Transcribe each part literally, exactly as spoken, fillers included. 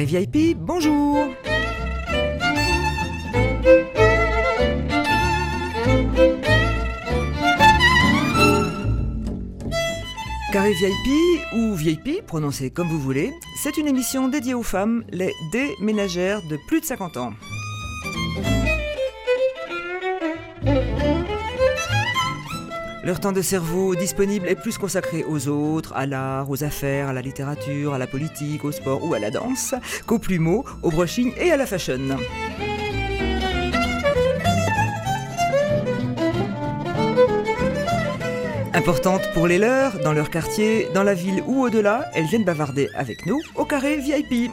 V I P, bonjour. Carré V I P ou V I P, prononcez comme vous voulez, c'est une émission dédiée aux femmes, les déménagères de plus de cinquante ans. Leur temps de cerveau disponible est plus consacré aux autres, à l'art, aux affaires, à la littérature, à la politique, au sport ou à la danse, qu'aux plumeaux, au brushing et à la fashion. Importantes pour les leurs, dans leur quartier, dans la ville ou au-delà, elles viennent bavarder avec nous au Carré V I P.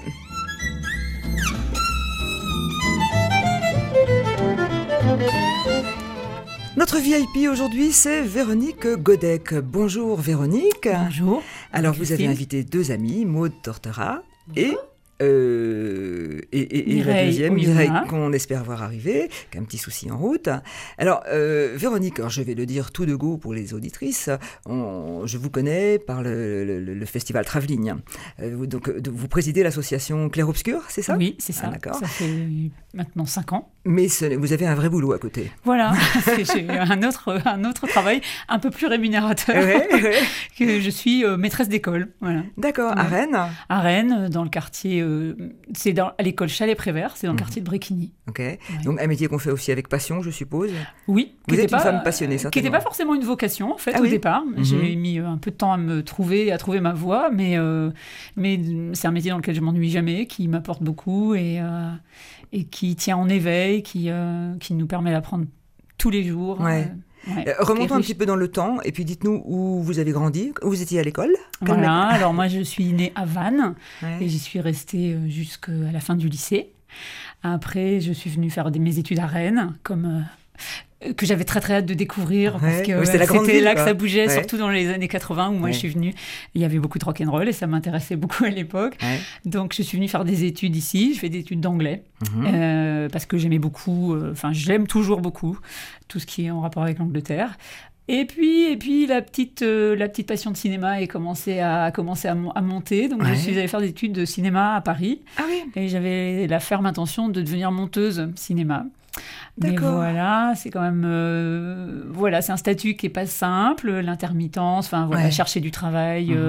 Notre V I P aujourd'hui, c'est Véronique Godec. Bonjour Véronique. Bonjour. Alors vous avez invité deux amies, Maud Tortera et... Euh, et, et, et la deuxième, Mireille, qu'on espère voir arriver, qui a un petit souci en route. Alors, euh, Véronique, alors je vais le dire tout de go pour les auditrices, on, je vous connais par le, le, le festival Travelling. Euh, donc, vous présidez l'association Clair Obscur, c'est ça ? Oui, c'est ça. Ah, d'accord. Ça fait maintenant cinq ans. Mais ce, vous avez un vrai boulot à côté. Voilà, j'ai un autre, un autre travail un peu plus rémunérateur. Ouais, ouais. Que je suis euh, maîtresse d'école. Voilà. D'accord, ouais. À Rennes ? À Rennes, dans le quartier... Euh, c'est dans, à l'école Chalet-Prévert, c'est dans le mmh. quartier de Bréquigny. Ok. Ouais. Donc un métier qu'on fait aussi avec passion, je suppose. Oui. Vous êtes pas, une femme passionnée, certainement. Qui n'était pas forcément une vocation, en fait, ah, au oui. départ. Mmh. J'ai mis un peu de temps à me trouver, à trouver ma voie, mais, euh, mais c'est un métier dans lequel je m'ennuie jamais, qui m'apporte beaucoup et, euh, et qui tient en éveil, qui, euh, qui nous permet d'apprendre tous les jours. Ouais. Euh, Ouais, euh, remontons un petit peu dans le temps et puis dites-nous où vous avez grandi, où vous étiez à l'école. Voilà, alors moi je suis née à Vannes ouais. et j'y suis restée jusqu'à la fin du lycée. Après, je suis venue faire des, mes études à Rennes, comme, euh, que j'avais très très hâte de découvrir, ouais. parce que ouais, c'était, la grande c'était ville, là quoi. que ça bougeait, ouais. surtout dans les années quatre-vingts, où moi ouais. je suis venue. Il y avait beaucoup de rock'n'roll et ça m'intéressait beaucoup à l'époque. Ouais. Donc je suis venue faire des études ici, je fais des études d'anglais, mm-hmm. euh, parce que j'aimais beaucoup, enfin euh, j'aime toujours beaucoup, tout ce qui est en rapport avec l'Angleterre. Et puis, et puis la, petite, euh, la petite passion de cinéma a commencé à, commencé à, à monter. Donc, ouais. je suis allée faire des études de cinéma à Paris. Ah oui. Et j'avais la ferme intention de devenir monteuse cinéma. D'accord. Mais voilà, c'est quand même... Euh, voilà, c'est un statut qui n'est pas simple, l'intermittence, enfin, voilà, ouais. chercher du travail... Mmh. Euh,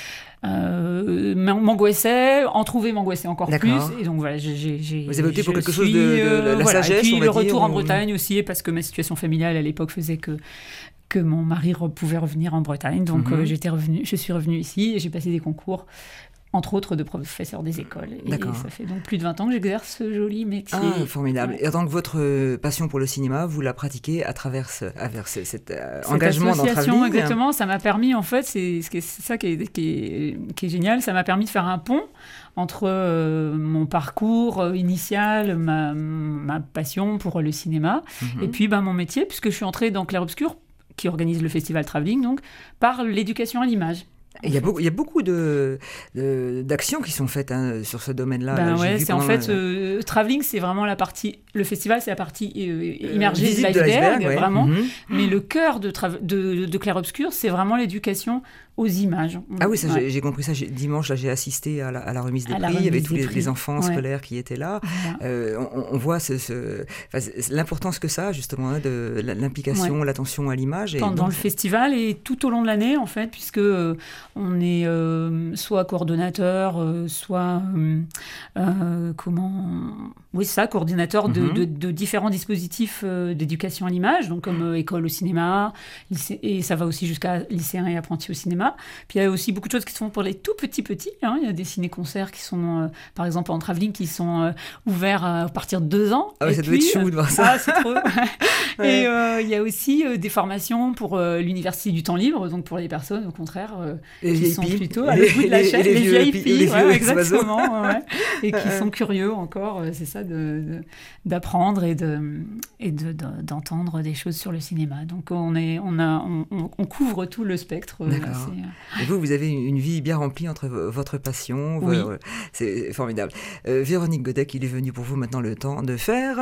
Euh, m'angoissait, en trouver m'angoissait encore D'accord. plus, et donc voilà, j'ai, j'ai, vous avez opté pour quelque suis, chose de, de, de la voilà. sagesse, et puis on va le dire, retour ou... en Bretagne aussi, parce que ma situation familiale à l'époque faisait que que mon mari re- pouvait revenir en Bretagne, donc mm-hmm. euh, j'étais revenue, je suis revenue ici et j'ai passé des concours, entre autres de professeur des écoles. Et D'accord. ça fait donc plus de vingt ans que j'exerce ce joli métier. Ah, formidable. Ouais. Et donc votre passion pour le cinéma, vous la pratiquez à travers, ce, à travers ce, cet euh, engagement dans Travelling. Exactement, ça m'a permis, en fait, c'est, c'est ça qui est, qui, est, qui est génial, ça m'a permis de faire un pont entre euh, mon parcours initial, ma, ma passion pour le cinéma, mm-hmm. et puis ben, mon métier, puisque je suis entrée dans Clair Obscur, qui organise le festival Travelling, donc, par l'éducation à l'image. Il y a beaucoup, il y a beaucoup de, de, d'actions qui sont faites hein, sur ce domaine-là. Ben Là, ouais, c'est en fait, euh, Travelling, c'est vraiment la partie... Le festival, c'est la partie euh, immergée euh, de l'iceberg, de l'iceberg ouais. vraiment. Mm-hmm. Mais le cœur de, tra- de, de Clair Obscur, c'est vraiment l'éducation aux images. Ah oui, ça, ouais. j'ai, j'ai compris ça. J'ai, dimanche, là, j'ai assisté à la, à la remise des à prix. Il y avait tous les, prix. les enfants ouais. scolaires qui étaient là. Voilà. Euh, on, on voit ce, ce, enfin, l'importance que ça a, justement, hein, de l'implication, ouais. l'attention à l'image. Et dans, donc, dans le festival et tout au long de l'année, en fait, puisque euh, on est euh, soit coordonnateur, euh, soit euh, euh, comment... Oui, c'est ça, coordinateur de, mm-hmm. de, de différents dispositifs euh, d'éducation à l'image, donc comme euh, école au cinéma, lycée, et ça va aussi jusqu'à lycéens et apprentis au cinéma. Puis il y a aussi beaucoup de choses qui se font pour les tout petits petits. Hein. Il y a des ciné-concerts qui sont, euh, par exemple en Travelling, qui sont euh, ouverts à partir de deux ans. Ah ouais, ça puis, doit être chou de voir ça. Ah, c'est trop. ouais. Et euh, il y a aussi euh, des formations pour euh, l'université du temps libre, donc pour les personnes, au contraire, euh, qui les sont V I P, plutôt à l'autre bout de la chaîne, les, les, les V I P, les ouais, vieux exactement, ouais, et qui sont curieux encore, euh, c'est ça, de, de, d'apprendre et, de, et de, de, d'entendre des choses sur le cinéma. Donc on, est, on, a, on, on couvre tout le spectre. D'accord. C'est, euh... Et vous, vous avez une vie bien remplie entre votre passion. Oui. Votre, c'est formidable. Euh, Véronique Godec, il est venu pour vous maintenant le temps de faire...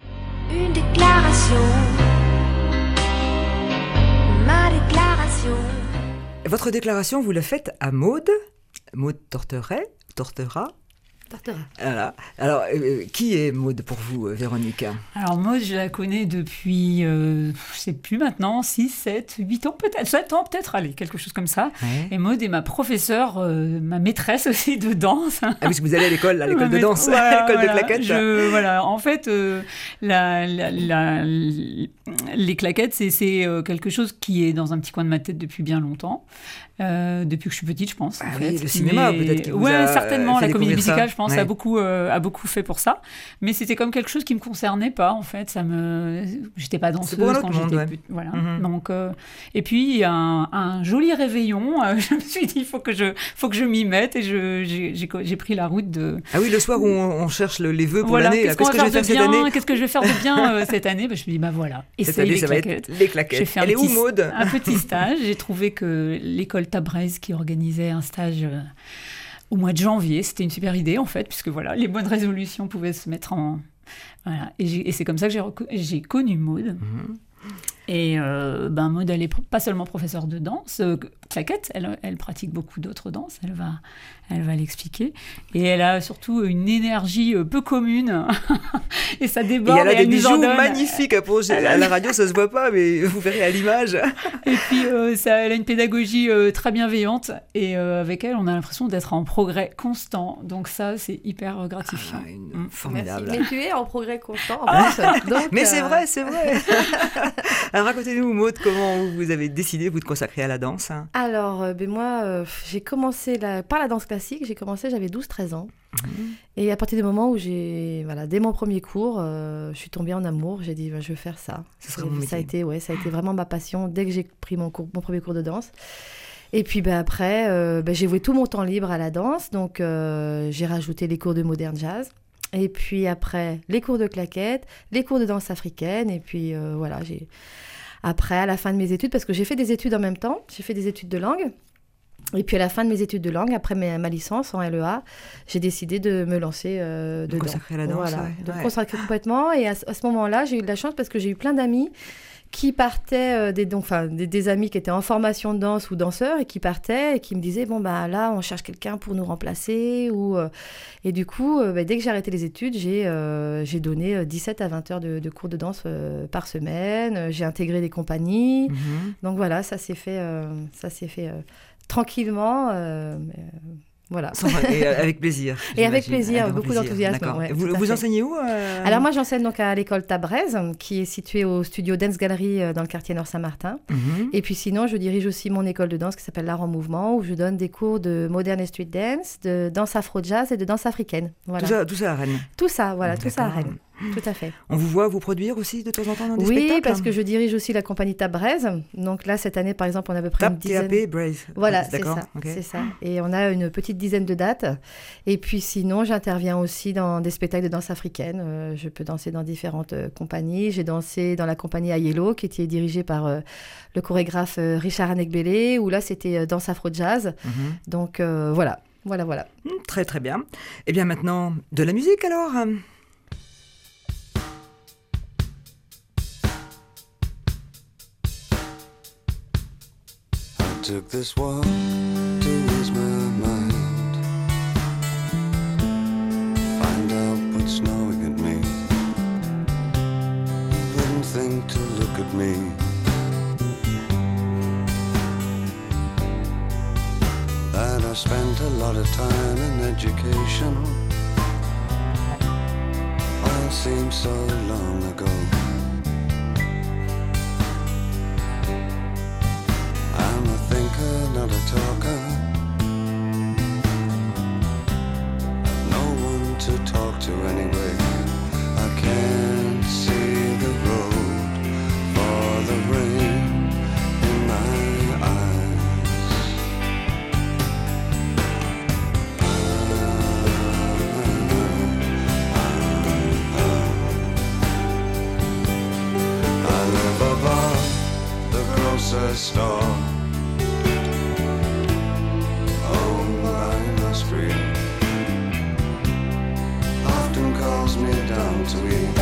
Une déclaration. Ma déclaration. Votre déclaration, vous la faites à Maud, Maud Tortera, Tortera. Tortera. Voilà. Alors, euh, qui est Maud pour vous, euh, Véronique ? Alors Maud, je la connais depuis, euh, je sais plus maintenant, six, sept, huit ans peut-être, sept ans peut-être, allez, quelque chose comme ça. Ouais. Et Maud est ma professeure, euh, ma maîtresse aussi de danse. Ah oui, parce que vous allez à l'école, là, l'école de danse, voilà, l'école voilà, de claquettes. Je, voilà, en fait, euh, la, la, la, les claquettes, c'est, c'est quelque chose qui est dans un petit coin de ma tête depuis bien longtemps. Euh, depuis que je suis petite, je pense. Ah en oui, fait. le cinéma, mais... peut-être. Qui vous ouais, a certainement. La comédie musicale, ça. je pense, ouais. a beaucoup, euh, a beaucoup fait pour ça. Mais c'était comme quelque chose qui me concernait pas, en fait. Ça me, j'étais pas danseuse quand monde, j'étais ouais. petite. Voilà. Mm-hmm. Donc, euh... et puis un, un joli réveillon. Euh, je me suis dit, il faut que je, faut que je m'y mette, et je, j'ai, j'ai, j'ai pris la route de. Ah oui, le soir où on, on cherche le, les vœux pour voilà, l'année. Qu'est-ce, qu'est-ce que je vais faire bien, cette année Qu'est-ce que je vais faire de bien euh, cette année ? Ben, je me dis, bah voilà. Cette année, les ça claquettes. va être les claquettes. J'ai fait Elle un est petit, où, Maud ? Un petit stage. J'ai trouvé que l'école Tabrez, qui organisait un stage euh, au mois de janvier, c'était une super idée en fait, puisque voilà, les bonnes résolutions pouvaient se mettre en... Voilà. Et, j'ai, et c'est comme ça que j'ai, reco- j'ai connu Maud. Mmh. Et euh, ben Maud, elle n'est pas seulement professeure de danse, euh, claquette, elle, elle pratique beaucoup d'autres danses, elle va, elle va l'expliquer. Et elle a surtout une énergie peu commune, et ça déborde. Et elle a et des elle bijoux nous en donne. magnifiques à projeter. À la radio, ça se voit pas, mais vous verrez à l'image. Et puis, euh, ça, elle a une pédagogie euh, très bienveillante, et euh, avec elle, on a l'impression d'être en progrès constant. Donc ça, c'est hyper gratifiant. Ah, une... mmh. Formidable. Merci. Mais tu es en progrès constant, en plus. Donc, mais euh... c'est vrai, c'est vrai. Alors, racontez-nous, Maud, comment vous avez décidé, vous, de consacrer à la danse ? Alors, euh, ben moi, euh, j'ai commencé la... par la danse classique. J'ai commencé, j'avais douze treize ans. Mmh. Et à partir du moment où j'ai... Voilà, dès mon premier cours, euh, je suis tombée en amour. J'ai dit, ben, je vais faire ça. Ce sera mon métier. Ça a été, ouais, ça a été vraiment ma passion dès que j'ai pris mon, cours, mon premier cours de danse. Et puis ben, après, euh, ben, j'ai voué tout mon temps libre à la danse. Donc, euh, j'ai rajouté les cours de modern jazz. Et puis après, les cours de claquettes, les cours de danse africaine. Et puis euh, voilà, j'ai... Après, à la fin de mes études, parce que j'ai fait des études en même temps, j'ai fait des études de langue. Et puis à la fin de mes études de langue, après ma, ma licence en L E A, j'ai décidé de me lancer euh, dedans. De consacrer à la danse, voilà, ouais. de ouais. me consacrer complètement. Et à, à ce moment-là, j'ai eu de la chance parce que j'ai eu plein d'amis qui partaient, euh, des, donc, enfin, des, des amis qui étaient en formation de danse ou danseurs et qui partaient et qui me disaient, bon, bah, là, on cherche quelqu'un pour nous remplacer. Ou, euh, et du coup, euh, bah, dès que j'ai arrêté les études, j'ai, euh, j'ai donné dix-sept à vingt heures de, de cours de danse euh, par semaine. J'ai intégré des compagnies. Mm-hmm. Donc voilà, ça s'est fait, euh, ça s'est fait euh, tranquillement. Euh, mais, Voilà. Et avec plaisir. Et avec plaisir, avec beaucoup plaisir. d'enthousiasme. Ouais, vous vous enseignez où euh... Alors moi, j'enseigne donc à l'école Tabrez, qui est située au studio Dance Gallery dans le quartier Nord Saint-Martin. Mm-hmm. Et puis sinon, je dirige aussi mon école de danse qui s'appelle l'Art en Mouvement, où je donne des cours de modern et street dance, de danse afro-jazz et de danse africaine. Voilà. Tout ça, tout ça à Rennes. Tout ça, voilà, tout ça à Rennes. Tout à fait. On vous voit vous produire aussi de temps en temps dans des oui, spectacles ? Oui, parce que je dirige aussi la compagnie Tabrez. Donc là, cette année, par exemple, on a à peu près Tap, une dizaine... T A P, Braze. Voilà, ah, c'est ça, okay. c'est ça. Et on a une petite dizaine de dates. Et puis sinon, j'interviens aussi dans des spectacles de danse africaine. Euh, je peux danser dans différentes euh, compagnies. J'ai dansé dans la compagnie Ayelo, qui était dirigée par euh, le chorégraphe euh, Richard Anegbele, où là, c'était euh, danse afro-jazz. Mm-hmm. Donc euh, voilà, voilà, voilà. Mmh, très, très bien. Et bien maintenant, de la musique alors ? Took this walk to ease my mind, find out what's snowing at me, wouldn't think to look at me. That I spent a lot of time in education, all seems so long ago. Not a talker, no one to talk to anyway. I can't see the road for the rain in my eyes. I live above the grocer's store, often calls me down to eat,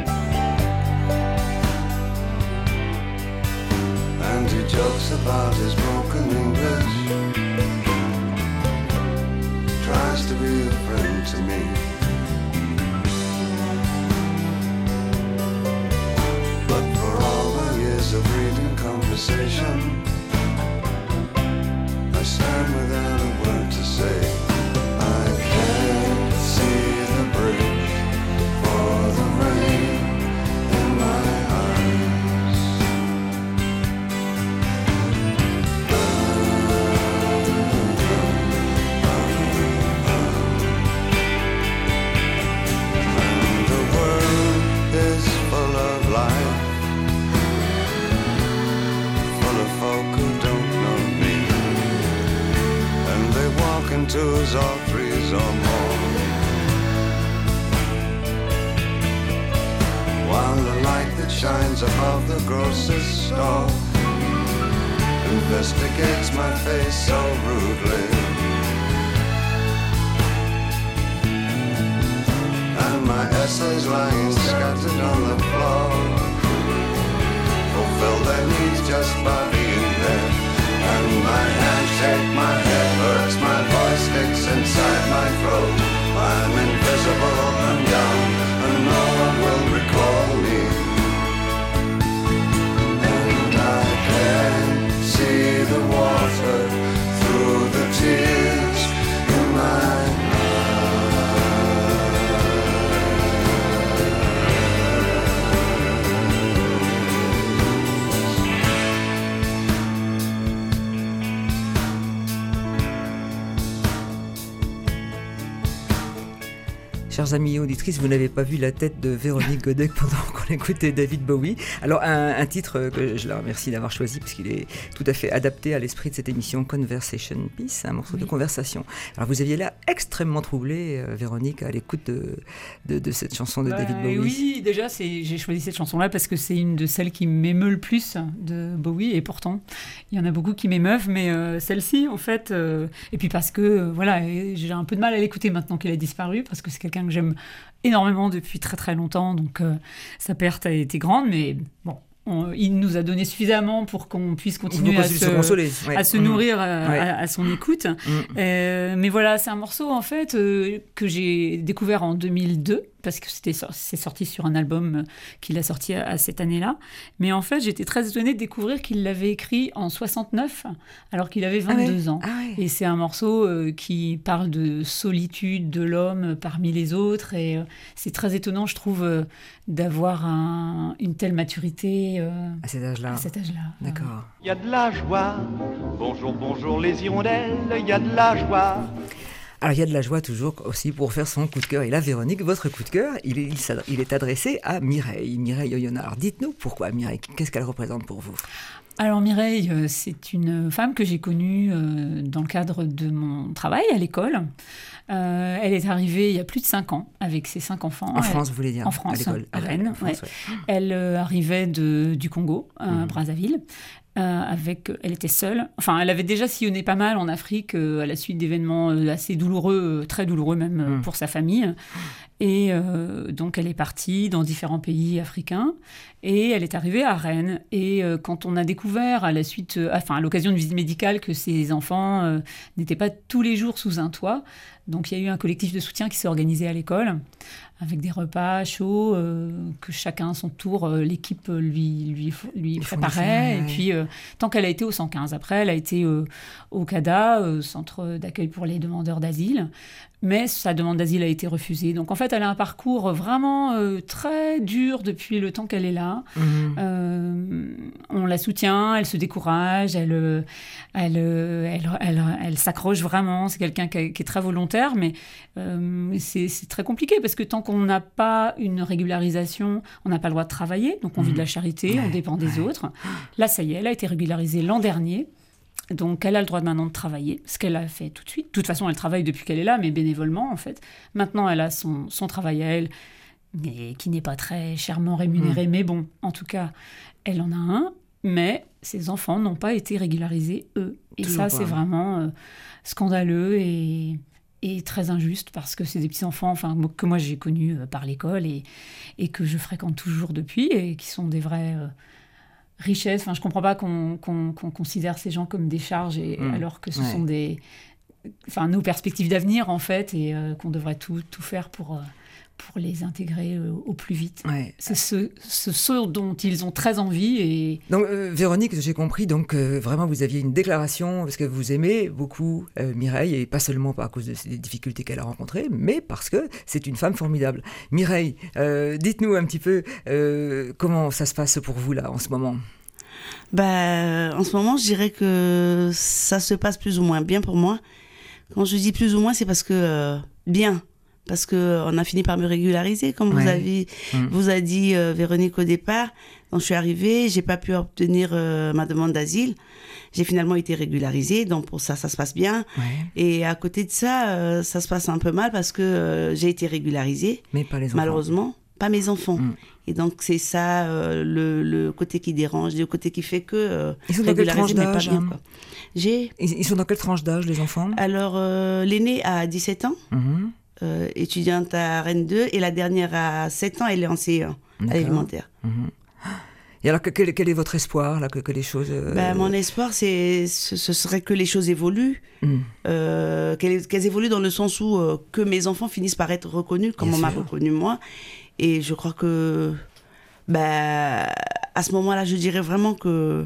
and he jokes about his broken English, tries to be a friend to me. But for all the years of reading conversation, I stand without a word to say. I can't see the bridge for the rain in my eyes. And the world is full of life, full of folk who don't know me, and they walk in twos or threes or more, while the light that shines above the grocer's store investigates my face so rudely, and my essays lying scattered on the floor fulfill their needs just by being there. And my hands shake, my head hurts, my voice sticks inside my throat. I'm invisible and young, and no one will recall me. And I can't see the water through the tears in my Chers amis auditrices, vous n'avez pas vu la tête de Véronique Godec pendant qu'on écoutait David Bowie. Alors, un, un titre que je la remercie d'avoir choisi, parce qu'il est tout à fait adapté à l'esprit de cette émission, Conversation Piece, un morceau oui. de conversation. Alors, vous aviez l'air extrêmement troublée, euh, Véronique, à l'écoute de, de, de cette chanson de bah, David Bowie. Oui, déjà, c'est, j'ai choisi cette chanson-là parce que c'est une de celles qui m'émeut le plus de Bowie, et pourtant, il y en a beaucoup qui m'émeuvent, mais euh, celle-ci, en fait, euh, et puis parce que, euh, voilà, j'ai un peu de mal à l'écouter maintenant qu'elle a disparu, parce que c'est quelqu'un que j'aime énormément depuis très très longtemps, donc euh, sa perte a été grande, mais bon, on, il nous a donné suffisamment pour qu'on puisse continuer à se, se, consoler, ouais. à se mmh. nourrir à, ouais. à, à son écoute. Mmh. Euh, mais voilà, c'est un morceau en fait euh, que j'ai découvert en deux mille deux, parce que c'était, c'est sorti sur un album qu'il a sorti à, à cette année-là. Mais en fait, j'étais très étonnée de découvrir qu'il l'avait écrit en soixante-neuf, alors qu'il avait vingt-deux ah ouais. ans. Ah ouais. Et c'est un morceau euh, qui parle de solitude de l'homme parmi les autres. Et euh, c'est très étonnant, je trouve, euh, d'avoir un, une telle maturité euh, à cet âge-là. À cet âge-là. D'accord. Il y a de la joie. Bonjour, bonjour les hirondelles. Il y a de la joie. Alors, il y a de la joie toujours aussi pour faire son coup de cœur. Et là, Véronique, votre coup de cœur, il est, il, il est adressé à Mireille, Mireille Oyonnax. Alors, dites-nous pourquoi Mireille, qu'est-ce qu'elle représente pour vous ? Alors Mireille, c'est une femme que j'ai connue dans le cadre de mon travail à l'école. Euh, elle est arrivée il y a plus de cinq ans avec ses cinq enfants. En France, vous voulez dire ? En France, à l'école, à Rennes. France, ouais. Ouais. Elle euh, arrivait de, du Congo, à mmh. Brazzaville. Euh, avec, elle était seule. Enfin, elle avait déjà sillonné pas mal en Afrique euh, à la suite d'événements euh, assez douloureux, euh, très douloureux même euh, mmh. pour sa famille. Et euh, donc, elle est partie dans différents pays africains. Et elle est arrivée à Rennes. Et euh, quand on a découvert, à la suite, euh, enfin, à l'occasion d'une visite médicale, que ses enfants euh, n'étaient pas tous les jours sous un toit, donc il y a eu un collectif de soutien qui s'est organisé à l'école, avec des repas chauds, euh, que chacun à son tour, euh, l'équipe lui, lui, lui préparait. Et ouais. puis, euh, tant qu'elle a été au cent quinze, après, elle a été euh, au CADA, euh, Centre d'accueil pour les demandeurs d'asile. Mais sa demande d'asile a été refusée. Donc, en fait, elle a un parcours vraiment euh, très dur depuis le temps qu'elle est là. Mmh. Euh, on la soutient, elle se décourage, elle, elle, elle, elle, elle s'accroche vraiment. C'est quelqu'un qui, qui est très volontaire, mais euh, c'est, c'est très compliqué parce que tant qu'on n'a pas une régularisation, on n'a pas le droit de travailler. Donc, on mmh. vit de la charité, ouais, on dépend des ouais. autres. Là, ça y est, elle a été régularisée l'an dernier. Donc, elle a le droit maintenant de travailler, ce qu'elle a fait tout de suite. De toute façon, elle travaille depuis qu'elle est là, mais bénévolement, en fait. Maintenant, elle a son, son travail à elle, mais qui n'est pas très chèrement rémunéré. Mmh. Mais bon, en tout cas, elle en a un. Mais ses enfants n'ont pas été régularisés, eux. Et Toujours ça, pas. c'est vraiment euh, scandaleux et, et très injuste, parce que c'est des petits-enfants enfin, que moi, j'ai connus euh, par l'école et, et que je fréquente toujours depuis, et qui sont des vrais... Euh, richesse, enfin, je ne comprends pas qu'on, qu'on, qu'on considère ces gens comme des charges, et, mmh. alors que ce ouais. sont des, enfin, nos perspectives d'avenir, en fait, et euh, qu'on devrait tout, tout faire pour... Euh, pour les intégrer euh, au plus vite. Ouais. C'est ce, ce, ce dont ils ont très envie. Et... Donc, euh, Véronique, j'ai compris, donc euh, vraiment, vous aviez une déclaration, parce que vous aimez beaucoup euh, Mireille, et pas seulement à cause des difficultés qu'elle a rencontrées, mais parce que c'est une femme formidable. Mireille, euh, dites-nous un petit peu euh, comment ça se passe pour vous, là, en ce moment. Bah, en ce moment, je dirais que ça se passe plus ou moins bien pour moi. Quand je dis plus ou moins, c'est parce que euh, bien. Parce qu'on a fini par me régulariser, comme ouais. vous avez mmh. vous a dit euh, Véronique au départ. Donc je suis arrivée, j'ai pas pu obtenir euh, ma demande d'asile. J'ai finalement été régularisée, donc pour ça, ça se passe bien. Ouais. Et à côté de ça, euh, ça se passe un peu mal parce que euh, j'ai été régularisée. Mais pas les enfants. Malheureusement, pas mes enfants. Mmh. Et donc c'est ça euh, le, le côté qui dérange, le côté qui fait que euh, ils sont dans quelle tranche d'âge, bien, quoi. J'ai... Ils sont dans quelle tranche d'âge, les enfants? Alors euh, l'aîné a dix-sept ans. Mmh. Euh, étudiante à Rennes deux, et la dernière à sept ans, elle est en C un, à l'élémentaire. Mmh. Et alors, que, quel, quel est votre espoir, là, que, que les choses... Euh... Ben, mon espoir, c'est, ce, ce serait que les choses évoluent, mmh. euh, qu'elles, qu'elles évoluent dans le sens où euh, que mes enfants finissent par être reconnus, comme Bien on sûr. m'a reconnu moi. Et je crois que, ben, à ce moment-là, je dirais vraiment que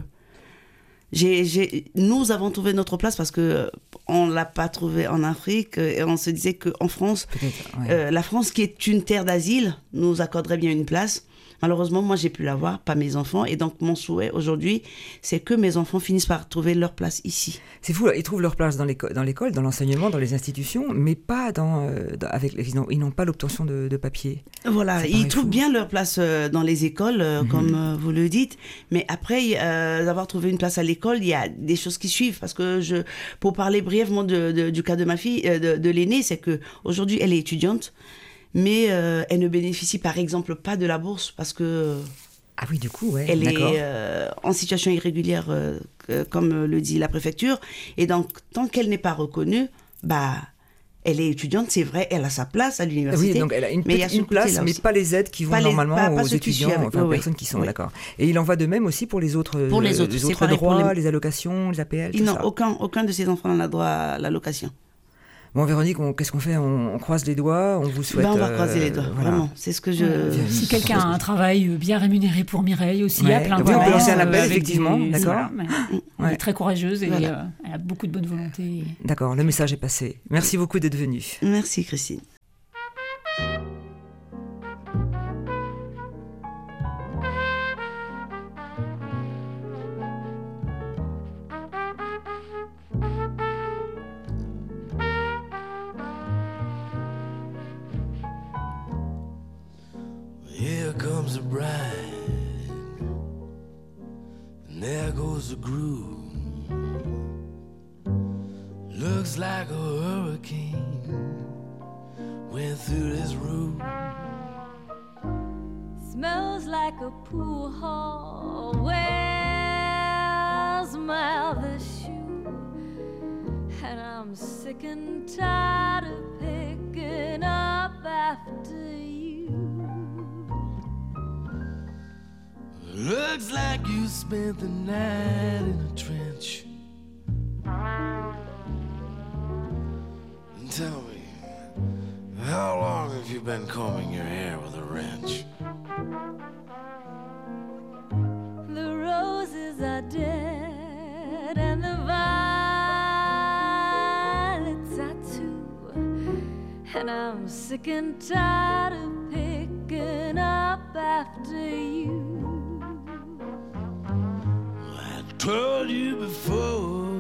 J'ai, j'ai, nous avons trouvé notre place parce qu'on ne l'a pas trouvée en Afrique et on se disait qu'en France, ouais. euh, la France qui est une terre d'asile nous accorderait bien une place. Malheureusement, moi, j'ai pu l'avoir, pas mes enfants. Et donc, mon souhait aujourd'hui, c'est que mes enfants finissent par trouver leur place ici. C'est fou, ils trouvent leur place dans l'école, dans, l'école, dans l'enseignement, dans les institutions, mais pas dans... Euh, dans avec, ils, n'ont, ils n'ont pas l'obtention de, de papier. Voilà, ils trouvent fou. bien leur place euh, dans les écoles, euh, mm-hmm. comme euh, vous le dites. Mais après, euh, d'avoir trouvé une place à l'école, il y a des choses qui suivent. Parce que, je, pour parler brièvement de, de, du cas de ma fille, euh, de, de l'aînée, c'est qu'aujourd'hui, elle est étudiante. Mais euh, elle ne bénéficie par exemple pas de la bourse parce que ah oui, du coup, ouais, elle d'accord. est euh, en situation irrégulière, euh, que, comme le dit la préfecture. Et donc, tant qu'elle n'est pas reconnue, bah, elle est étudiante, c'est vrai, elle a sa place à l'université. Oui, donc elle a une, mais petite, une place, mais pas les aides qui vont les, normalement pas, pas aux étudiants, avec, enfin aux oui, personnes qui sont, oui. d'accord. Et il en va de même aussi pour les autres, pour les autres, les autres droits, les... les allocations, les A P L, tout non, ça. Aucun, aucun de ces enfants n'a droit à l'allocation. Bon, Véronique, on, qu'est-ce qu'on fait on, on croise les doigts, on vous souhaite... Ben, on va croiser euh, les doigts, voilà. Vraiment. C'est ce que je... Ouais. Si quelqu'un a un travail bien rémunéré pour Mireille aussi, ouais. à plein de temps... Oui, on peut lancer un euh, appel, effectivement, des... d'accord. Voilà, elle ouais. est très courageuse et voilà. euh, elle a beaucoup de bonne volonté. D'accord, le message est passé. Merci beaucoup d'être venue. Merci, Christine. Here comes the bride, and there goes the groom. Looks like a hurricane went through this room. Smells like a pool hall. Where's my other shoe? And I'm sick and tired of picking up after you. Looks like you spent the night in a trench. And tell me, how long have you been combing your hair with a wrench? The roses are dead and the violets are too. And I'm sick and tired of picking up after you. Told you before,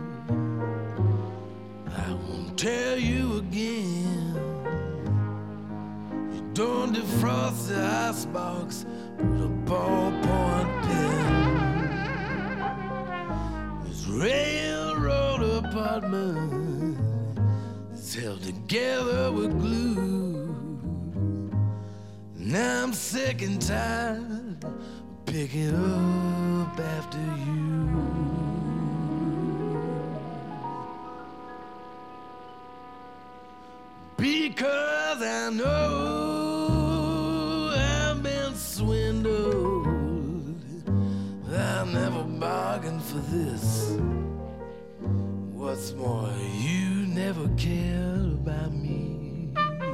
I won't tell you again. You don't defrost the icebox with a ballpoint pen. This railroad apartment is held together with glue. And I'm sick and tired of picking up after you. Because I know I've been swindled. I never bargained for this. what's more, you never cared about me.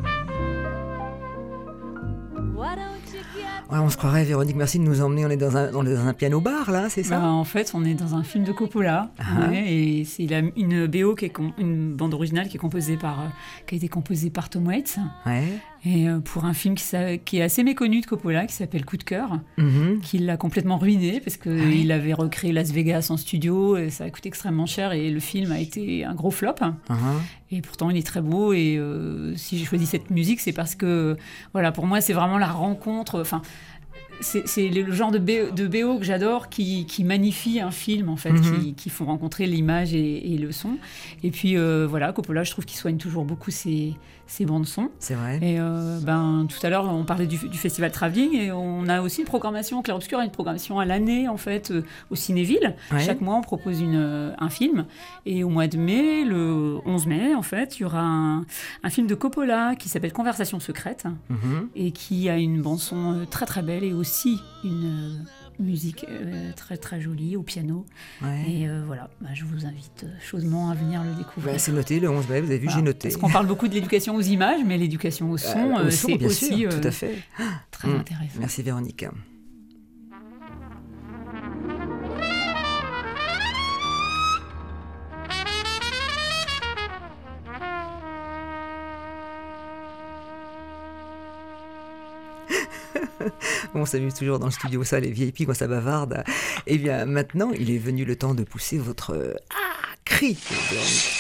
Why don't you get Ouais, on se croirait, Véronique, merci de nous emmener. On est dans un, on est dans un piano-bar, là, c'est ça? Bah, en fait, on est dans un film de Coppola. Ah. Ouais, et c'est la, une B O, qui est com- une bande originale qui, est composée par, euh, qui a été composée par Tom Waits. Ouais. Et euh, pour un film qui, s'a- qui est assez méconnu de Coppola, qui s'appelle Coup de cœur, Mhm. qui l'a complètement ruiné, parce qu'il avait recréé Las Vegas en studio, et ça a coûté extrêmement cher, et le film a été un gros flop. Mhm. Et pourtant, il est très beau. Et euh, si j'ai choisi cette musique, c'est parce que, voilà, pour moi, c'est vraiment la rencontre. Enfin, c'est, c'est le genre de, B, de B O que j'adore, qui, qui magnifie un film, en fait, Mhm. qui, qui font rencontrer l'image et, et le son. Et puis, euh, voilà, Coppola, je trouve qu'il soigne toujours beaucoup ses, ses bandes-son. C'est vrai. Et euh, ben, tout à l'heure, on parlait du, du festival Travelling, et on a aussi une programmation, Clair Obscur a une programmation à l'année, en fait, euh, au Cinéville. Ouais. Chaque mois, on propose une, euh, un film. Et au mois de mai, le onze mai, en fait, il y aura un, un film de Coppola qui s'appelle Conversation secrète, Mhm. et qui a une bande-son euh, très très belle, et aussi une euh, musique euh, très très jolie au piano. Ouais. Et euh, voilà, bah, je vous invite euh, chaudement à venir le découvrir. Bah, c'est noté, le onze mai, vous avez vu, Voilà. j'ai noté. Parce qu'on parle beaucoup de l'éducation aux images, mais l'éducation au son, Euh, au euh, son, c'est bien aussi sûr, euh, tout à fait. très Mm. intéressant. Merci, Véronique. Bon, on s'amuse toujours dans le studio, ça, les V I P, quand ça bavarde. Eh bien, maintenant, il est venu le temps de pousser votre euh, ah, cri, Véronique.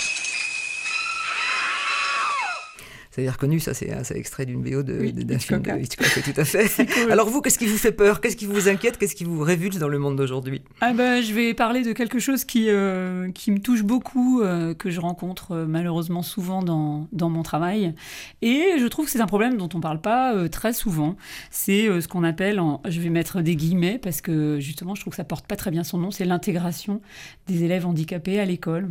Vous avez reconnu, ça, c'est, c'est extrait d'une B O de, Oui, de- d'un film de Hitchcock. Hitchcock, tout à fait. cool. Alors vous, qu'est-ce qui vous fait peur? Qu'est-ce qui vous inquiète? Qu'est-ce qui vous révulse dans le monde d'aujourd'hui? Ah ben, je vais parler de quelque chose qui, euh, qui me touche beaucoup, euh, que je rencontre euh, malheureusement souvent dans, dans mon travail. Et je trouve que c'est un problème dont on ne parle pas euh, très souvent. C'est euh, ce qu'on appelle, en, je vais mettre des guillemets, parce que justement, je trouve que ça ne porte pas très bien son nom, c'est l'intégration des élèves handicapés à l'école.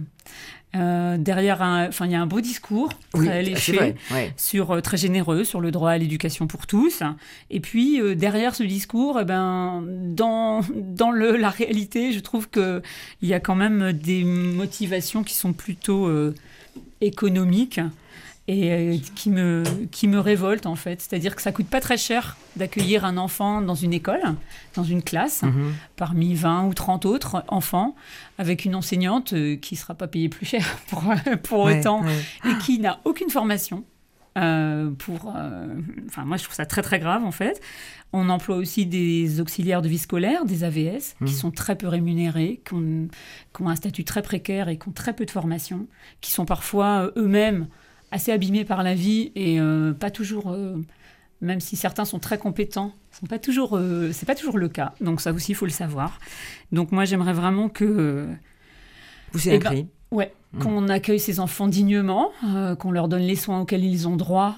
Euh, derrière, un, enfin, il y a un beau discours Oui, très c'est léché, vrai, ouais. sur, euh, très généreux sur le droit à l'éducation pour tous. Et puis, euh, derrière ce discours, eh ben, dans, dans le, la réalité, je trouve qu'il y a quand même des motivations qui sont plutôt euh, économiques et euh, qui, me, qui me révoltent, en fait. C'est-à-dire que ça ne coûte pas très cher d'accueillir un enfant dans une école, dans une classe, Mhm. parmi vingt ou trente autres enfants, avec une enseignante euh, qui ne sera pas payée plus cher pour, pour Ouais, autant, ouais. et qui n'a aucune formation. Euh, pour, euh, enfin, moi, je trouve ça très, très grave, en fait. On emploie aussi des auxiliaires de vie scolaire, des A V S, Mmh. qui sont très peu rémunérés, qui ont, qui ont un statut très précaire et qui ont très peu de formation, qui sont parfois euh, eux-mêmes assez abîmés par la vie et euh, pas toujours... euh, même si certains sont très compétents, sont pas toujours, euh, c'est pas toujours le cas. Donc ça aussi, il faut le savoir. Donc moi, j'aimerais vraiment que... euh, Poussez eh un ben, cri. Ouais, Mm. qu'on accueille ces enfants dignement, euh, qu'on leur donne les soins auxquels ils ont droit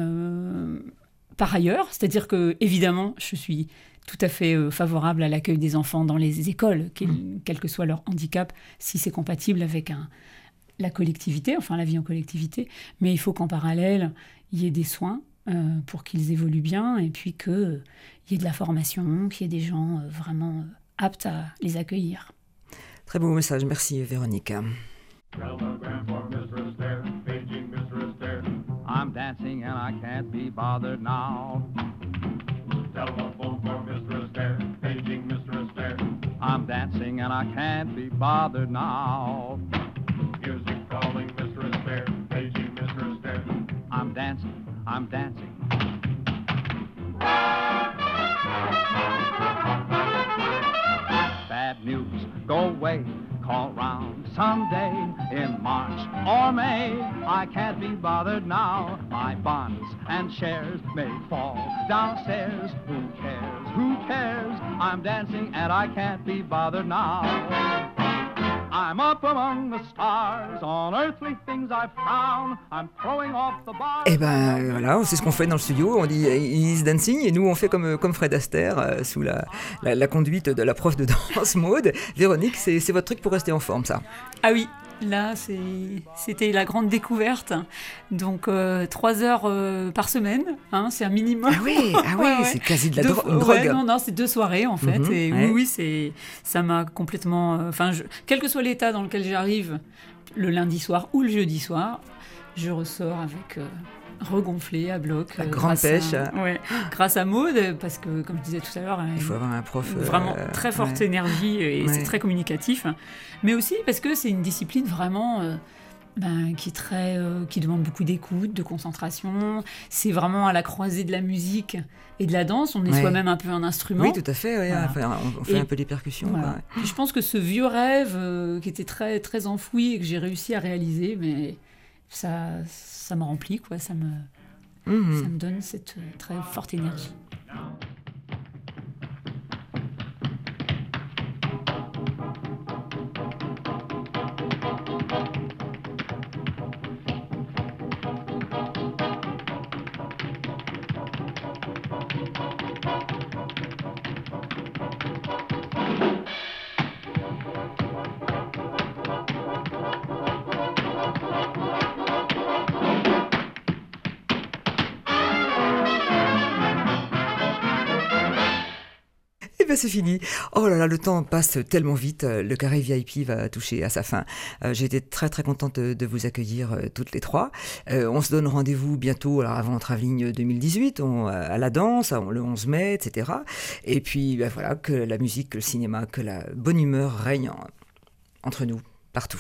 euh, par ailleurs. C'est-à-dire que, évidemment, je suis tout à fait euh, favorable à l'accueil des enfants dans les écoles, quel, Mm. quel que soit leur handicap, si c'est compatible avec un, la collectivité, enfin la vie en collectivité. Mais il faut qu'en parallèle, il y ait des soins euh, pour qu'ils évoluent bien et puis qu'il euh, y ait de la formation, qu'il y ait des gens euh, vraiment euh, aptes à les accueillir. Très beau message, merci Véronique. Telegram for Mister Astaire, paging Mister Astaire. I'm dancing and I can't be bothered now. Telephone for Mister Astaire, paging Mister Astaire. I'm dancing and I can't be bothered now. Music calling Mister Astaire, paging Mister Astaire. I'm dancing, I'm dancing. Bad news, go away, call round someday in March or May. I can't be bothered now. My bonds and shares may fall downstairs. Who cares? Who cares? I'm dancing and I can't be bothered now. I'm up among the stars, on earthly things I've found. I'm throwing off the bars. Eh ben voilà, c'est ce qu'on fait dans le studio, on dit He's dancing, et nous on fait comme, comme Fred Astaire, euh, sous la, la, la conduite de la prof de danse Maude. Véronique, c'est, c'est votre truc pour rester en forme, ça? Ah oui, Là, c'est, c'était la grande découverte. Donc, euh, trois heures euh, par semaine, hein, c'est un minimum. Ah oui, ah oui, ouais, ouais. C'est quasi de la deux, dro- une drogue. Ouais, non, non, c'est deux soirées, en fait. Mm-hmm, et ouais. oui, oui, c'est, ça m'a complètement... Enfin, euh, quel que soit l'état dans lequel j'arrive, le lundi soir ou le jeudi soir, je ressors avec... Euh, regonflé à bloc. La euh, grande pêche. À, ouais, grâce à Maud, parce que, comme je disais tout à l'heure... Il faut avoir un prof... Vraiment euh, très forte ouais. énergie et ouais. c'est très communicatif. Mais aussi parce que c'est une discipline vraiment... Euh, Ben, qui, est très, euh, qui demande beaucoup d'écoute, de concentration. C'est vraiment à la croisée de la musique et de la danse. On est ouais. soi-même un peu un instrument. Oui, tout à fait. Ouais, voilà. enfin, on, on fait et, un peu des percussions. Voilà. Quoi. Je pense que ce vieux rêve euh, qui était très, très enfoui et que j'ai réussi à réaliser, mais ça, ça me remplit, quoi. Ça me, mmh. ça me donne cette très forte énergie. Ben c'est fini. Oh là là, le temps passe tellement vite. Le carré V I P va toucher à sa fin. Euh, j'ai été très très contente de, de vous accueillir euh, toutes les trois. Euh, on se donne rendez-vous bientôt, alors avant Travelling deux mille dix-huit, on, à la danse, on, le onze mai, et cetera. Et puis ben voilà, que la musique, que le cinéma, que la bonne humeur règne en, entre nous, partout.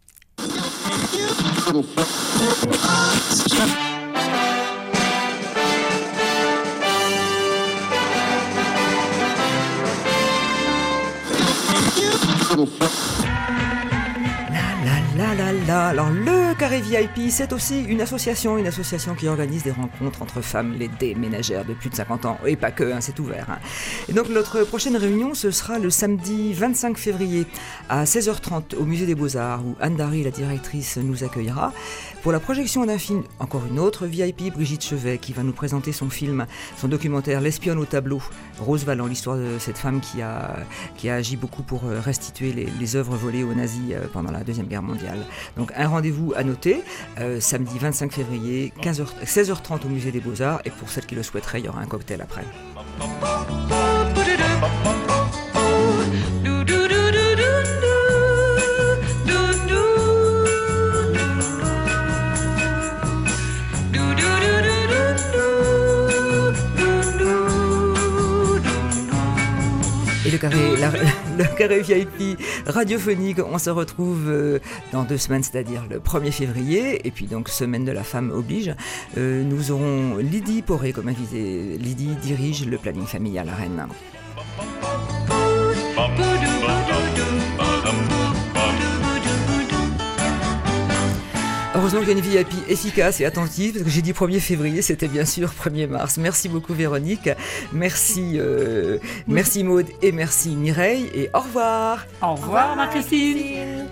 La la la la. Alors le Carré V I P, c'est aussi une association, une association qui organise des rencontres entre femmes laidées ménagères de plus de cinquante ans, et pas que, hein, c'est ouvert. Hein. Et donc notre prochaine réunion, ce sera le samedi vingt-cinq février à seize heures trente au Musée des Beaux-Arts, où Anne Darry, la directrice, nous accueillera pour la projection d'un film, encore une autre V I P, Brigitte Chevet, qui va nous présenter son film, son documentaire L'espionne au tableau, Rose Valland, l'histoire de cette femme qui a, qui a agi beaucoup pour restituer les, les œuvres volées aux nazis pendant la Deuxième Guerre mondiale. Donc un rendez-vous à noter, euh, samedi vingt-cinq février, quinze heures, seize heures trente au Musée des Beaux-Arts, et pour celles qui le souhaiteraient, il y aura un cocktail après. Et le carré, la, le carré V I P radiophonique, on se retrouve euh, dans deux semaines, c'est-à-dire le premier février, et puis donc semaine de la femme oblige. Euh, nous aurons Lydie Poré comme invitée. Lydie dirige le planning familial à Rennes. Heureusement qu'il y a une V I P efficace et attentive, parce que j'ai dit premier février, c'était bien sûr premier mars. Merci beaucoup Véronique, merci, euh, merci Maud et merci Mireille, et au revoir. Au revoir Marc-Christine.